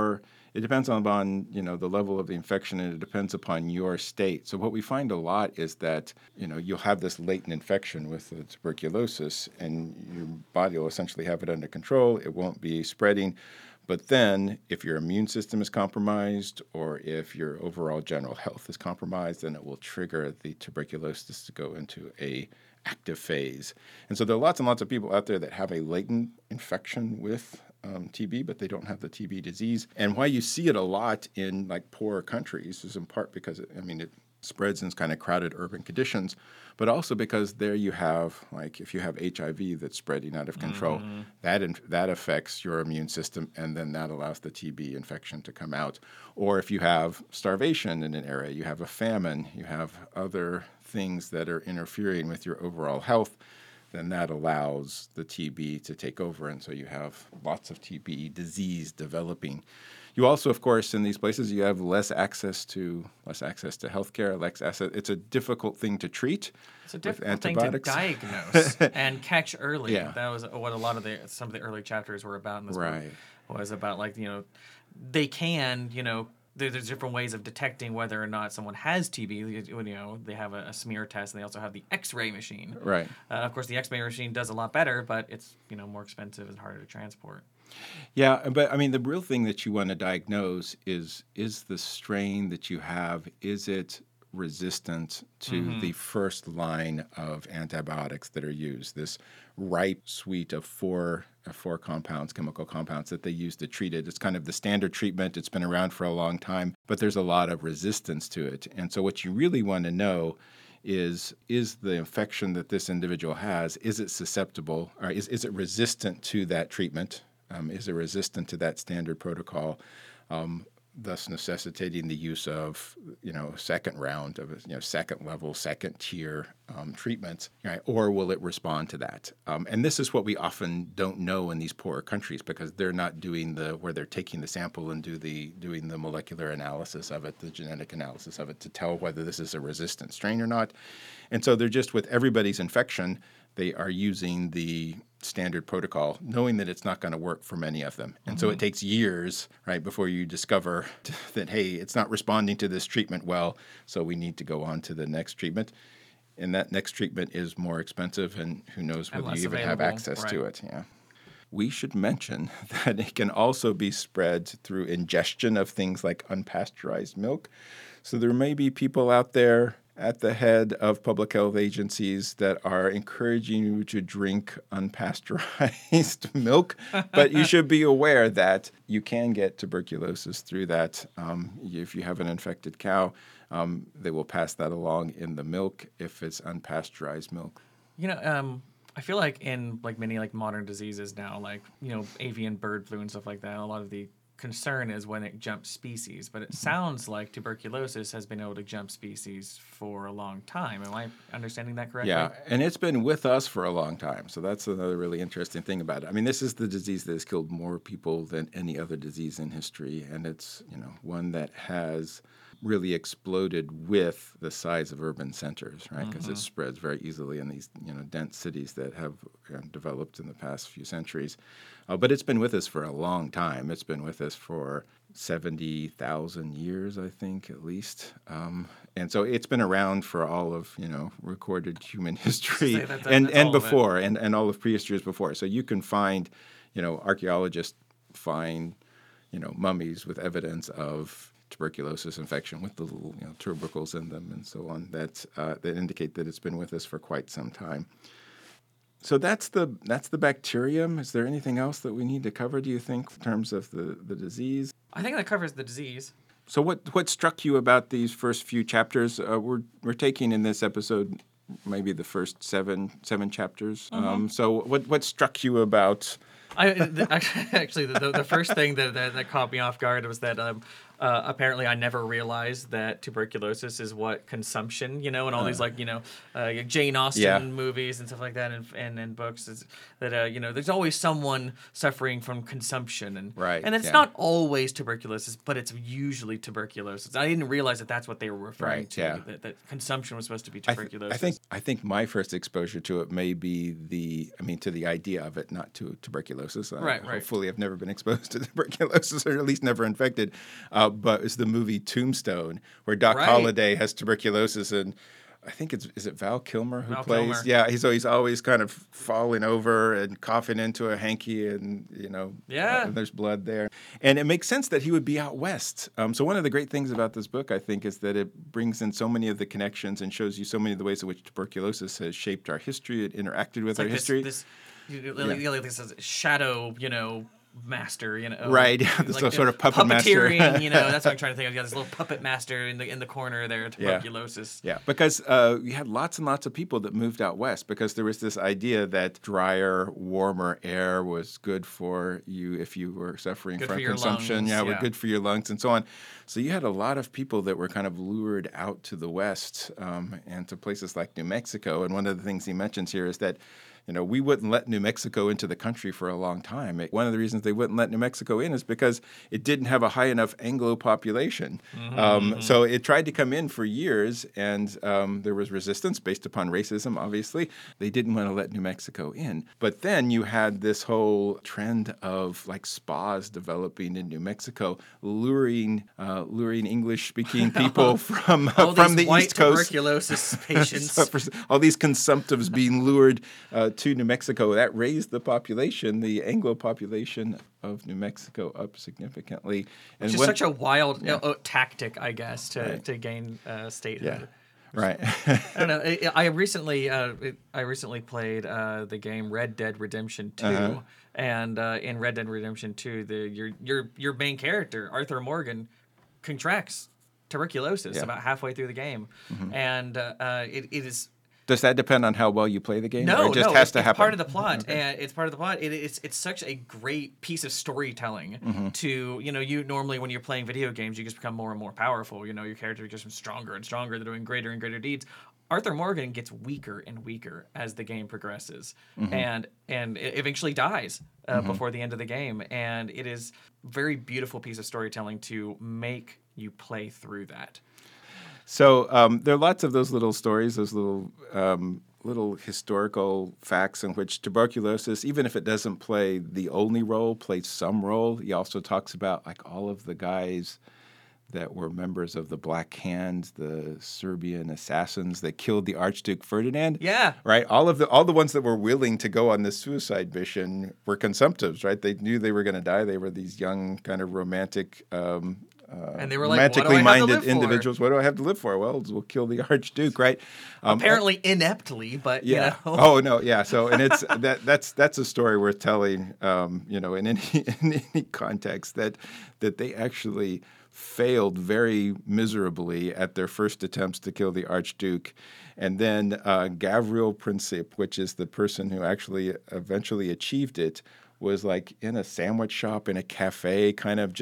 S1: it depends upon, the level of the infection, and it depends upon your state. So what we find a lot is that, you'll have this latent infection with the tuberculosis, and your body will essentially have it under control. It won't be spreading. But then if your immune system is compromised, or if your overall general health is compromised, then it will trigger the tuberculosis to go into a active phase. And so there are lots and lots of people out there that have a latent infection with TB, but they don't have the TB disease. And why you see it a lot in like poorer countries is in part because it spreads in kind of crowded urban conditions, but also because there you have, like, if you have HIV that's spreading out of control, that affects your immune system, and then that allows the TB infection to come out. Or if you have starvation in an area, you have a famine, you have other things that are interfering with your overall health, then that allows the TB to take over, and so you have lots of TB disease developing. You also, of course, in these places, you have less access to healthcare. It's a difficult thing to treat.
S2: It's a
S1: with
S2: difficult thing to
S1: antibiotics.
S2: diagnose and catch early.
S1: Yeah.
S2: That was what a lot of some of the early chapters were about in this
S1: Right.
S2: book. Was about they can there's different ways of detecting whether or not someone has TB. They have a smear test, and they also have the X-ray machine.
S1: Right.
S2: Of course, the X-ray machine does a lot better, but it's more expensive and harder to transport.
S1: Yeah, but the real thing that you want to diagnose is the strain that you have, is it resistant to the first line of antibiotics that are used, this ripe suite of four compounds, chemical compounds that they use to treat it. It's kind of the standard treatment. It's been around for a long time, but there's a lot of resistance to it. And so what you really want to know is the infection that this individual has, is it susceptible, or is it resistant to that treatment? Is it resistant to that standard protocol, thus necessitating the use of, second round of, second level, second tier treatments, right? Or will it respond to that? And this is what we often don't know in these poorer countries, because they're not doing where they're taking the sample and doing the molecular analysis of it, the genetic analysis of it, to tell whether this is a resistant strain or not. And so they're just, with everybody's infection, they are using the standard protocol, knowing that it's not going to work for many of them. And so it takes years, right, before you discover that, hey, it's not responding to this treatment well, so we need to go on to the next treatment. And that next treatment is more expensive, and who knows whether
S2: less
S1: you even have
S2: available,
S1: access
S2: right.
S1: to it. Yeah. We should mention that it can also be spread through ingestion of things like unpasteurized milk. So there may be people out there at the head of public health agencies that are encouraging you to drink unpasteurized milk, but you should be aware that you can get tuberculosis through that. If you have an infected cow, they will pass that along in the milk if it's unpasteurized milk.
S2: I feel like in many modern diseases now, avian bird flu and stuff like that, a lot of the concern is when it jumps species, but it sounds like tuberculosis has been able to jump species for a long time. Am I understanding that correctly?
S1: Yeah, and it's been with us for a long time. So that's another really interesting thing about it. I mean, this is the disease that has killed more people than any other disease in history, and it's one that has really exploded with the size of urban centers, right? Because it spreads very easily in these dense cities that have developed in the past few centuries. But it's been with us for a long time. It's been with us for 70,000 years, I think, at least. And so it's been around for all of recorded human history and before, and all of prehistory before. So you can find, archaeologists find, mummies with evidence of tuberculosis infection with the little tubercles in them and so on that indicate that it's been with us for quite some time. So that's the bacterium. Is there anything else that we need to cover, do you think, in terms of the disease?
S2: I think that covers the disease.
S1: So what struck you about these first few chapters? We're taking in this episode maybe the first seven chapters. So what struck you about?
S2: Actually, the first thing that caught me off guard was that Apparently, I never realized that tuberculosis is what consumption, and all these Jane Austen
S1: Yeah.
S2: movies and stuff like that, and books is that there's always someone suffering from consumption, and
S1: Right,
S2: and it's
S1: yeah.
S2: not always tuberculosis, but it's usually tuberculosis. I didn't realize that that's what they were referring
S1: Right,
S2: to.
S1: yeah.
S2: That consumption was supposed to be
S1: I
S2: tuberculosis.
S1: think my first exposure to it may be to the idea of it, not to tuberculosis.
S2: Right.
S1: Hopefully, I've never been exposed to tuberculosis, or at least never infected. But it's the movie Tombstone, where Doc
S2: Right.
S1: Holliday has tuberculosis, and I think is it Val Kilmer who
S2: Val
S1: plays?
S2: Kilmer.
S1: Yeah, he's always kind of falling over and coughing into a hanky, and
S2: Yeah.
S1: there's blood there, and it makes sense that he would be out west. So one of the great things about this book, I think, is that it brings in so many of the connections and shows you so many of the ways in which tuberculosis has shaped our history. It interacted with our history.
S2: This shadow, master,
S1: Right, this sort of puppet master.
S2: puppeteering, that's what I'm trying to think of. You got this little puppet master in the corner there, tuberculosis.
S1: Yeah, because you had lots and lots of people that moved out west because there was this idea that drier, warmer air was good for you if you were suffering
S2: Good
S1: from
S2: for your
S1: consumption.
S2: lungs,
S1: Yeah,
S2: yeah.
S1: were good for your lungs and so on. So you had a lot of people that were kind of lured out to the west and to places like New Mexico. And one of the things he mentions here is that we wouldn't let New Mexico into the country for a long time. One of the reasons they wouldn't let New Mexico in is because it didn't have a high enough Anglo population. So it tried to come in for years, and there was resistance based upon racism, obviously. They didn't want to let New Mexico in. But then you had this whole trend of spas developing in New Mexico, luring English-speaking people from the
S2: white
S1: East Coast.
S2: tuberculosis patients.
S1: All these consumptives being lured to New Mexico. That raised the population, the Anglo population of New Mexico, up significantly. And
S2: Which is such a wild tactic, I guess, to gain statehood.
S1: Yeah. Right.
S2: I don't know. I recently played the game Red Dead Redemption 2, and in Red Dead Redemption 2, your main character Arthur Morgan contracts tuberculosis about halfway through the game, and it is.
S1: Does that depend on how well you play the game?
S2: No,
S1: or it just
S2: no,
S1: has
S2: it's,
S1: to
S2: it's
S1: happen?
S2: part of the plot. It's part of the plot. It's such a great piece of storytelling. To you normally when you're playing video games, you just become more and more powerful. Your character gets stronger and stronger. They're doing greater and greater deeds. Arthur Morgan gets weaker and weaker as the game progresses, and it eventually dies before the end of the game. And it is a very beautiful piece of storytelling to make you play through that.
S1: So there are lots of those little stories, those little historical facts in which tuberculosis, even if it doesn't play the only role, plays some role. He also talks about all of the guys that were members of the Black Hand, the Serbian assassins that killed the Archduke Ferdinand.
S2: Yeah.
S1: Right? All the ones that were willing to go on this suicide mission were consumptives, right? They knew they were going to die. They were these young, kind of romantic
S2: and they were like, what do I have to
S1: minded
S2: live for?
S1: individuals. What do I have to live for? Well, we'll kill the Archduke, right?
S2: Apparently ineptly, but
S1: yeah. Oh no, yeah. So and it's that's a story worth telling. In any context that they actually failed very miserably at their first attempts to kill the Archduke. And then Gavril Princip, which is the person who actually eventually achieved it, was in a sandwich shop in a cafe, kind of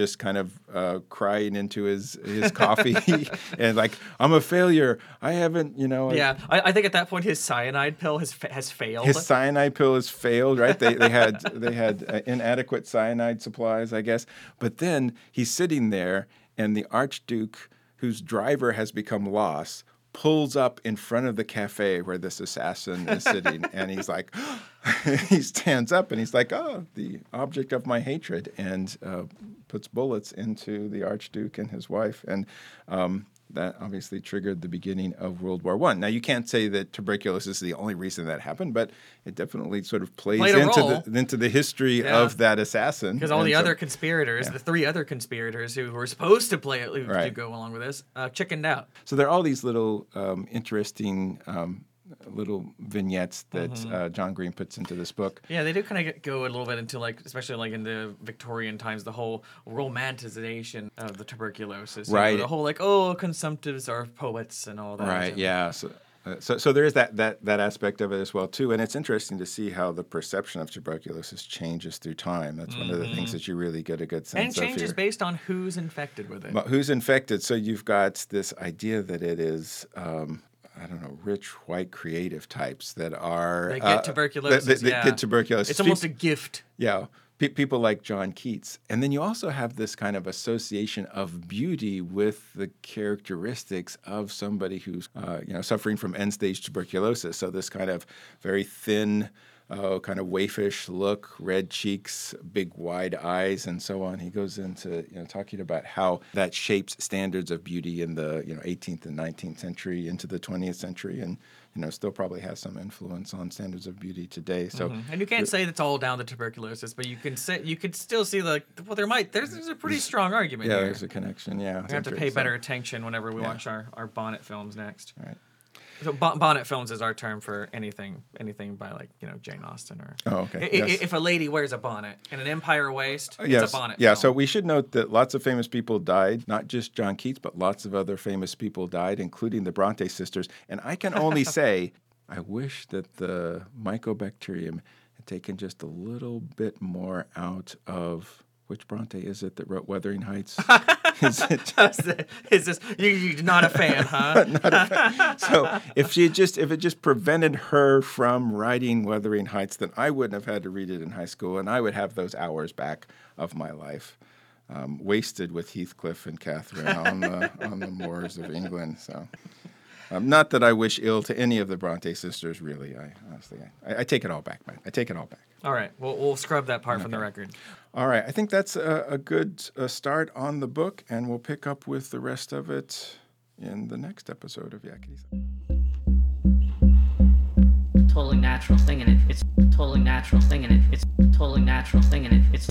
S1: crying into his coffee and I'm a failure. I haven't,
S2: Yeah, I think at that point his cyanide pill has failed.
S1: His cyanide pill has failed, right? They had inadequate cyanide supplies, I guess. But then he's sitting there, and the Archduke, whose driver has become lost, pulls up in front of the cafe where this assassin is sitting, and he's he stands up and he's like, "Oh, the object of my hatred," and puts bullets into the Archduke and his wife, and that obviously triggered the beginning of World War I. Now, you can't say that tuberculosis is the only reason that happened, but it definitely sort of plays into the history of that assassin.
S2: Because all the other conspirators, the three other conspirators who were supposed to play it, to go along with this, chickened out.
S1: So there are all these little interesting little vignettes that John Green puts into this book.
S2: Yeah, they do kind of go a little bit into especially in the Victorian times, the whole romanticization of the tuberculosis.
S1: Right.
S2: The whole consumptives are poets and all that.
S1: Right. Yeah. So there is that aspect of it as well too, and it's interesting to see how the perception of tuberculosis changes through time. That's one of the things that you really get a good sense
S2: And
S1: of
S2: changes
S1: here.
S2: based on who's infected with it.
S1: But who's infected? So you've got this idea that it is. Rich white creative types that are
S2: They get tuberculosis.
S1: They get tuberculosis.
S2: It's almost a gift.
S1: Yeah, people like John Keats. And then you also have this kind of association of beauty with the characteristics of somebody who's, suffering from end-stage tuberculosis. So this kind of very thin, kind of waifish look, red cheeks, big wide eyes, and so on. He goes into, talking about how that shapes standards of beauty in the, 18th and 19th century into the 20th century, and still probably has some influence on standards of beauty today. So,
S2: And you can't say that's all down to tuberculosis, but you could still see there's a pretty strong argument
S1: yeah,
S2: here.
S1: there's a connection. Yeah,
S2: We have to pay better attention whenever we watch our Bonnet films next.
S1: All right.
S2: So Bonnet films is our term for anything by Jane Austen or.
S1: Oh, okay. Yes.
S2: If a lady wears a bonnet and an empire waist,
S1: Yes.
S2: it's a bonnet.
S1: Yeah,
S2: film.
S1: so we should note that lots of famous people died, not just John Keats, but lots of other famous people died, including the Bronte sisters. And I can only say, I wish that the Mycobacterium had taken just a little bit more out of. Which Bronte is it that wrote Wuthering Heights? Is it?
S2: You're not a fan, huh?
S1: Not a fan. So if it just prevented her from writing Wuthering Heights, then I wouldn't have had to read it in high school, and I would have those hours back of my life wasted with Heathcliff and Catherine on the moors of England. So. Not that I wish ill to any of the Bronte sisters, really. I take it all back, man. I take it all back.
S2: All right, we'll scrub that part from the record.
S1: All right, I think that's a good start on the book, and we'll pick up with the rest of it in the next episode of Yakety.
S5: Totally natural thing in it. It's totally natural thing in it. It's totally natural thing in it. It's.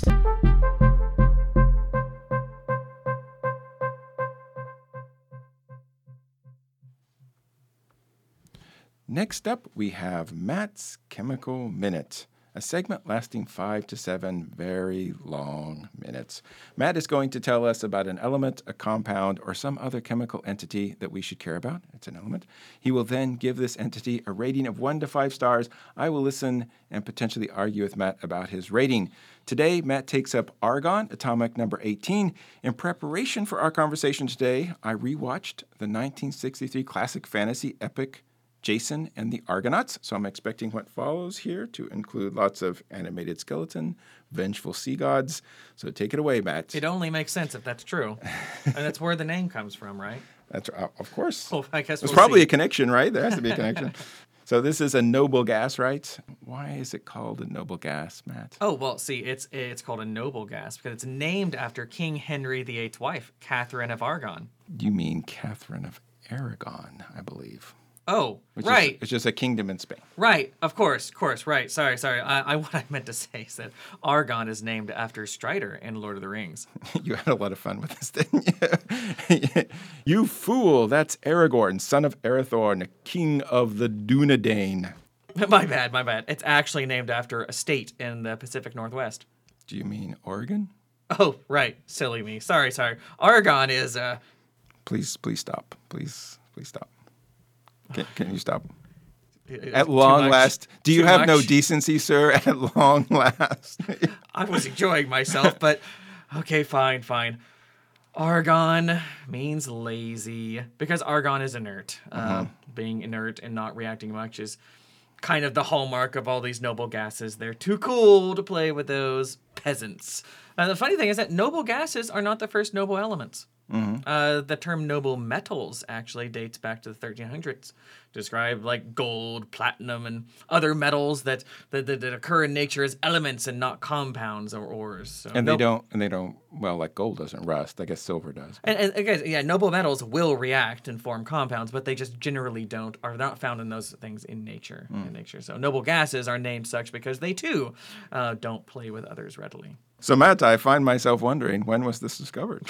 S1: Next up, we have Matt's Chemical Minute, a segment lasting 5 to 7 very long minutes. Matt is going to tell us about an element, a compound, or some other chemical entity that we should care about. It's an element. He will then give this entity a rating of 1 to 5 stars. I will listen and potentially argue with Matt about his rating. Today, Matt takes up argon, atomic number 18. In preparation for our conversation today, I rewatched the 1963 classic fantasy epic Jason and the Argonauts, so I'm expecting what follows here to include lots of animated skeleton, vengeful sea gods. So take it away, Matt.
S2: It only makes sense if that's true, and that's where the name comes from, right?
S1: That's of course.
S2: Well, I guess
S1: There's
S2: we'll
S1: probably
S2: see.
S1: a connection, right? There has to be a connection. So this is a noble gas, right? Why is it called a noble gas, Matt?
S2: Oh, well, see, it's called a noble gas because it's named after King Henry VIII's wife, Catherine of Aragon.
S1: You mean Catherine of Aragon, I believe.
S2: Oh,
S1: Which
S2: right.
S1: It's just a kingdom in Spain.
S2: Right, of course, right. Sorry. What I meant to say is that Argon is named after Strider in Lord of the Rings.
S1: You had a lot of fun with this, didn't you? You fool! That's Aragorn, son of Arathorn, king of the Dunedain.
S2: My bad. It's actually named after a state in the Pacific Northwest.
S1: Do you mean Oregon?
S2: Oh, right. Silly me. Sorry. Argon is
S1: Please stop. Please stop. Can you stop?
S2: At
S1: long last. Do you have no
S2: much?
S1: decency, sir? At long last.
S2: I was enjoying myself, but okay, fine. Argon means lazy because argon is inert. Being inert and not reacting much is kind of the hallmark of all these noble gases. They're too cool to play with those peasants. The funny thing is that noble gases are not the first noble elements. The term noble metals actually dates back to the 1300s. Describe like gold, platinum, and other metals that occur in nature as elements and not compounds or ores. So
S1: And they don't. Well, like gold doesn't rust. I guess silver does.
S2: And again, yeah, noble metals will react and form compounds, but they just generally are not found in those things in nature. So noble gases are named such because they too don't play with others readily.
S1: So, Matt, I find myself wondering, when was this discovered?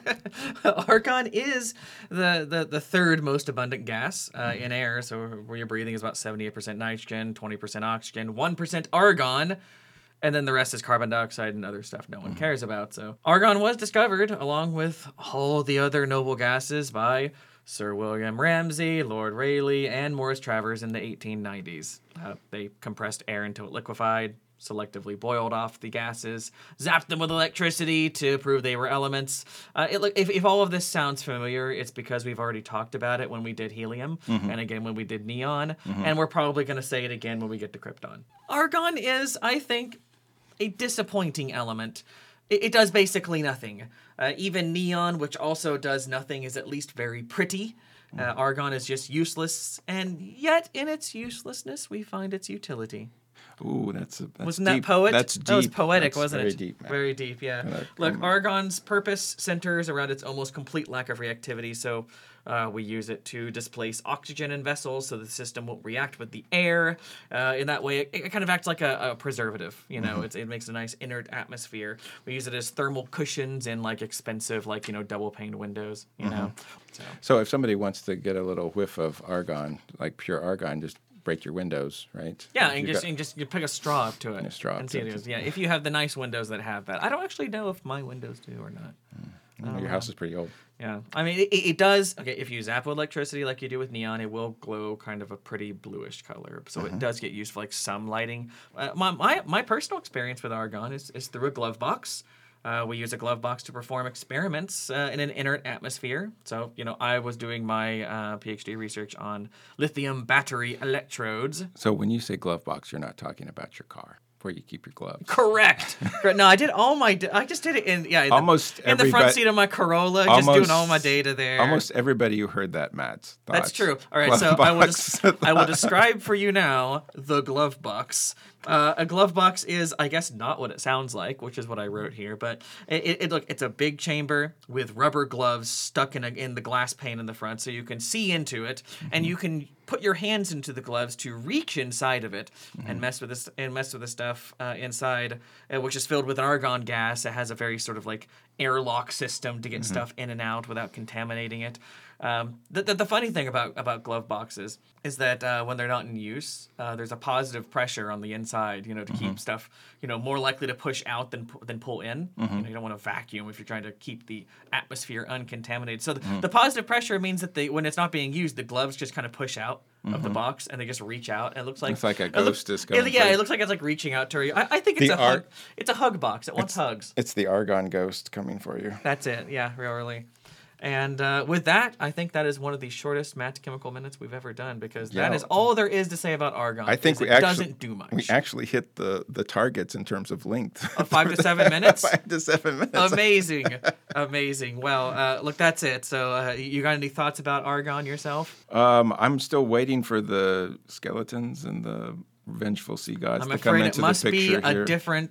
S2: Argon is the third most abundant gas in air. So where you're breathing is about 78% nitrogen, 20% oxygen, 1% argon, and then the rest is carbon dioxide and other stuff no one cares about. So argon was discovered along with all the other noble gases by Sir William Ramsay, Lord Rayleigh, and Morris Travers in the 1890s. They compressed air until it liquefied, selectively boiled off the gases, zapped them with electricity to prove they were elements. If all of this sounds familiar, it's because we've already talked about it when we did helium, and again when we did neon, and we're probably going to say it again when we get to krypton. Argon is, I think, a disappointing element. It does basically nothing. Even neon, which also does nothing, is at least very pretty. Argon is just useless, and yet in its uselessness, we find its utility.
S1: Ooh, that's
S2: Wasn't
S1: deep.
S2: that poet?
S1: That's deep.
S2: That was poetic,
S1: That's
S2: wasn't
S1: very
S2: it?
S1: Deep, man.
S2: Very deep, yeah. Look, argon's purpose centers around its almost complete lack of reactivity, so we use it to displace oxygen in vessels so the system won't react with the air. In that way, it kind of acts like a preservative. You know, it makes a nice inert atmosphere. We use it as thermal cushions in like expensive, like, you know, double-paned windows, you know.
S1: So if somebody wants to get a little whiff of argon, like pure argon, just break your windows, right?
S2: Yeah,
S1: If
S2: and just you pick a straw up to it.
S1: A straw up
S2: and see
S1: to
S2: it
S1: it.
S2: is. Yeah, if you have the nice windows that have that. I don't actually know if my windows do or not.
S1: Your house is pretty old.
S2: Yeah, I mean, it does. Okay, if you zap with electricity like you do with neon, it will glow kind of a pretty bluish color. So it does get used for like some lighting. My personal experience with argon is through a glove box. We use a glove box to perform experiments in an inert atmosphere. So, you know, I was doing my PhD research on lithium battery electrodes.
S1: So when you say glove box, you're not talking about your car where you keep your gloves.
S2: Correct. No, I did all my. I just did it in in the front seat of my Corolla, just doing all my data there.
S1: Almost everybody who heard that, Matt's thoughts.
S2: That's true. All right,
S1: Glove
S2: so
S1: box.
S2: I will describe for you now the glove box. A glove box is, I guess, not what it sounds like, which is what I wrote here. But it's a big chamber with rubber gloves stuck in the glass pane in the front, so you can see into it, and you can put your hands into the gloves to reach inside of it and mess with the stuff inside, which is filled with argon gas. It has a very sort of like airlock system to get stuff in and out without contaminating it. The funny thing about glove boxes is that when they're not in use, there's a positive pressure on the inside, you know, to keep stuff, you know, more likely to push out than pull in. You know, you don't want to vacuum if you're trying to keep the atmosphere uncontaminated. So the positive pressure means that when it's not being used, the gloves just kind of push out of the box and they just reach out. And it looks like
S1: It's like a ghost is going.
S2: It looks like it's like reaching out to you. I think it's a hug. It's a hug box. It wants hugs.
S1: It's the argon ghost coming for you.
S2: That's it. Yeah, really. And with that, I think that is one of the shortest Matt Chemical Minutes we've ever done, because that is all there is to say about argon.
S1: I think
S2: it doesn't do much.
S1: We actually hit the targets in terms of length.
S2: Of 5 to 7 minutes?
S1: 5 to 7 minutes.
S2: Amazing. Well, look, that's it. So you got any thoughts about argon yourself?
S1: I'm still waiting for the skeletons and the vengeful sea gods
S2: I'm
S1: to come
S2: afraid
S1: into
S2: it must
S1: the picture
S2: be
S1: here.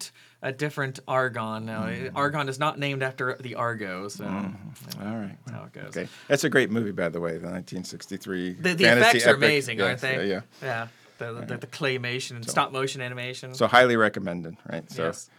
S2: a different argon. Now, argon is not named after the Argo, so
S1: All right.
S2: that's how it goes.
S1: Okay. That's a great movie, by the way, the 1963
S2: The
S1: fantasy
S2: effects are
S1: epic.
S2: amazing,
S1: Yes,
S2: aren't they?
S1: Yeah.
S2: The claymation and stop motion animation.
S1: So highly recommended, right? So
S2: Yes.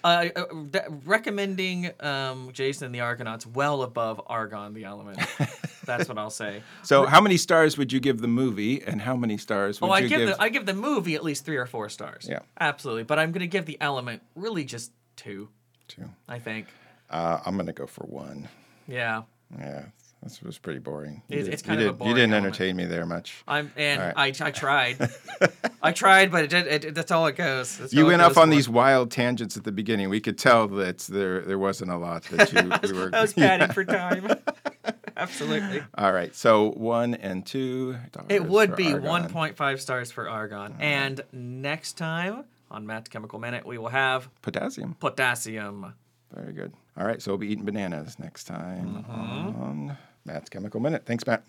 S2: Recommending Jason and the Argonauts well above Argon the Element. That's what I'll say.
S1: So how many stars would you give the movie, and how many stars would you give?
S2: I give the movie at least 3 or 4 stars.
S1: Yeah.
S2: Absolutely. But I'm going to give the Element really just 2,
S1: 2.
S2: I think.
S1: I'm going to go for 1.
S2: Yeah.
S1: Yeah. This was pretty boring.
S2: It's kind of a boring
S1: You didn't
S2: element.
S1: entertain me there much.
S2: I
S1: right.
S2: tried. I tried, but that's all it goes. That's
S1: You
S2: all it
S1: went
S2: goes
S1: off on
S2: for.
S1: these wild tangents at the beginning. We could tell that there wasn't a lot that you were.
S2: I was padding for time. Absolutely.
S1: All right. So 1 and 2.
S2: It would
S1: for
S2: be
S1: Argon.
S2: 1.5 stars for Argon. And next time on Matt Chemical Minute, we will have
S1: Potassium.
S2: potassium.
S1: Very good. All right. So we'll be eating bananas next time on Matt's Chemical Minute. Thanks, Matt.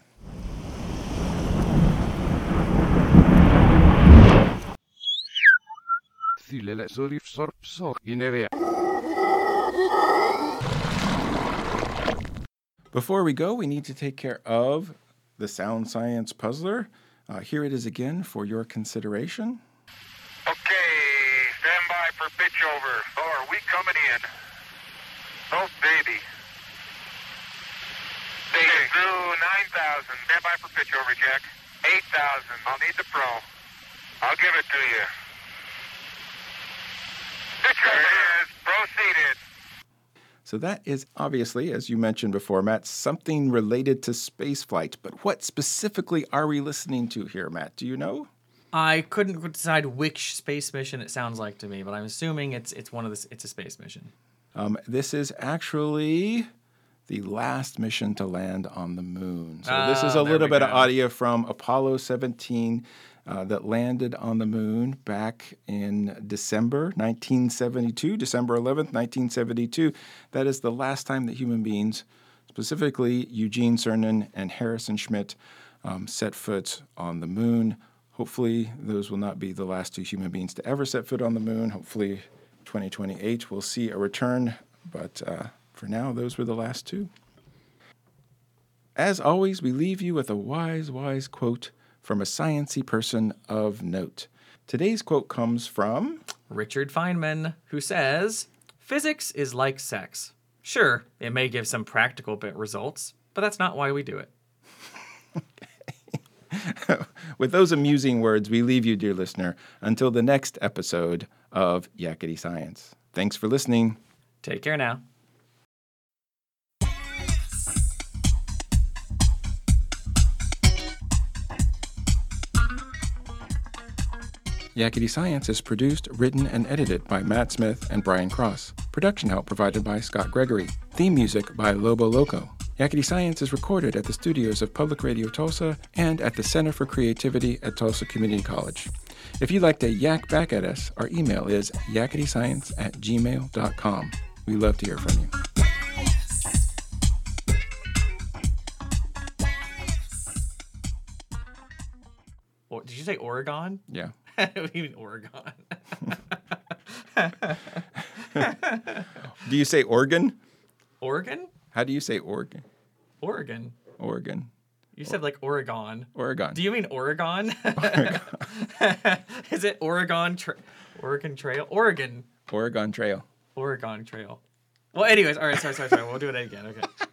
S1: Before we go, we need to take care of the Sound Science Puzzler. Here it is again for your consideration.
S4: Okay, stand by for pitch over. Thor, we coming in. Oh, baby. Okay, through 9,000. Stand by for pitch over, Jack. 8,000. I'll need the pro. I'll give it to you. Pitch over is proceeded.
S1: So that is obviously, as you mentioned before, Matt, something related to spaceflight. But what specifically are we listening to here, Matt? Do you know?
S2: I couldn't decide which space mission it sounds like to me, but I'm assuming it's one of the it's a space mission.
S1: This is actually the last mission to land on the moon. So this is a
S2: there
S1: little
S2: we
S1: bit of
S2: go.
S1: audio from Apollo 17 that landed on the moon back in December 1972, December 11th, 1972. That is the last time that human beings, specifically Eugene Cernan and Harrison Schmitt, set foot on the moon. Hopefully, those will not be the last two human beings to ever set foot on the moon. Hopefully, 2028 we'll see a return, but for now, those were the last two. As always, we leave you with a wise, wise quote from a sciencey person of note. Today's quote comes from
S2: Richard Feynman, who says, "Physics is like sex. Sure, it may give some practical bit results, but that's not why we do it."
S1: With those amusing words, we leave you, dear listener, until the next episode of Yakety Science. Thanks for listening.
S2: Take care now.
S1: Yakety Science is produced, written, and edited by Matt Smith and Brian Cross. Production help provided by Scott Gregory. Theme music by Lobo Loco. Yakety Science is recorded at the studios of Public Radio Tulsa and at the Center for Creativity at Tulsa Community College. If you'd like to yak back at us, our email is yaketyscience@gmail.com. We love to hear from you.
S2: Did you say Oregon?
S1: Yeah.
S2: We mean Oregon.
S1: Do you say organ?
S2: Oregon?
S1: How do you say organ?
S2: Oregon.
S1: Oregon.
S2: You said like Oregon.
S1: Oregon.
S2: Do you mean Oregon? Is it Oregon Oregon Trail? Oregon.
S1: Oregon Trail.
S2: Oregon Trail. Well, anyways, all right, sorry. We'll do it again. Okay.